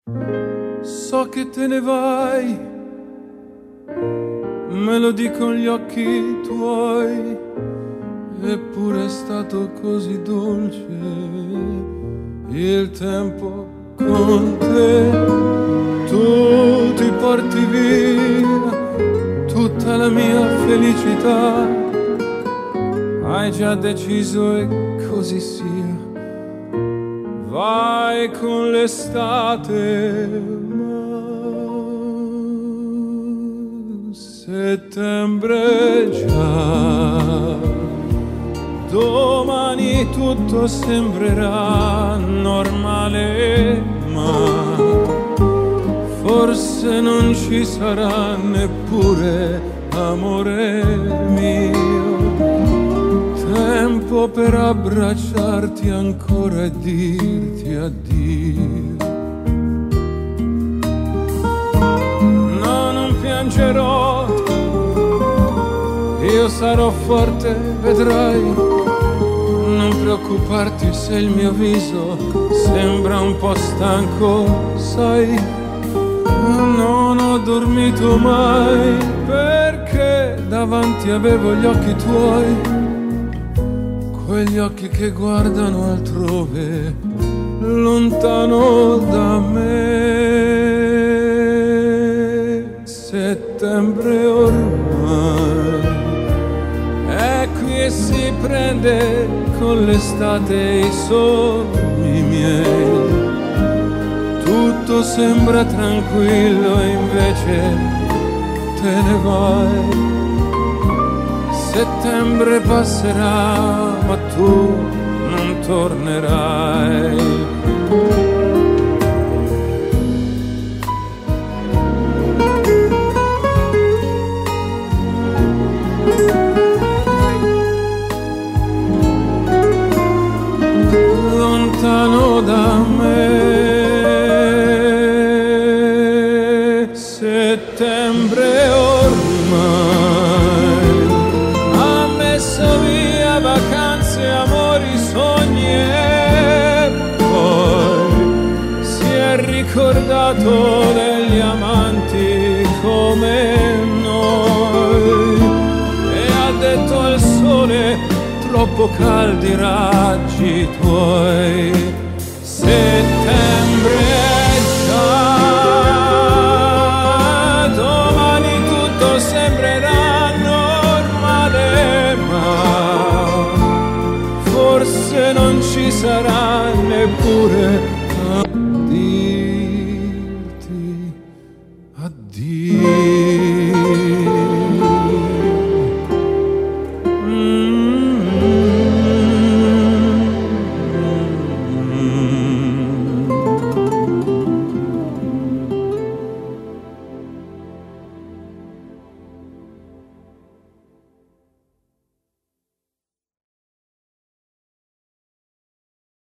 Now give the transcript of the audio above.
So che te ne vai, me lo dicono gli occhi tuoi, eppure è stato così dolce il tempo con te. Tu ti porti via tutta la mia felicità, hai già deciso e così sia. Vai con l'estate, ma settembre già. Domani tutto sembrerà normale, ma forse non ci sarà neppure amore mio. Tempo per abbracciarti ancora e dirti addio. No, non piangerò, io sarò forte, vedrai. Non preoccuparti se il mio viso sembra un po' stanco, sai. Non ho dormito mai perché davanti avevo gli occhi tuoi, quegli occhi che guardano altrove, lontano da me. Settembre ormai è qui e si prende con l'estate i sogni miei. Tutto sembra tranquillo e invece te ne vai. Settembre passerà, ma tu non tornerai. Lontano da me, settembre ormai ha messo via vacanze, amori, sogni e poi si è ricordato degli amanti come noi e ha detto al sole: troppo caldi i raggi tuoi. Settembre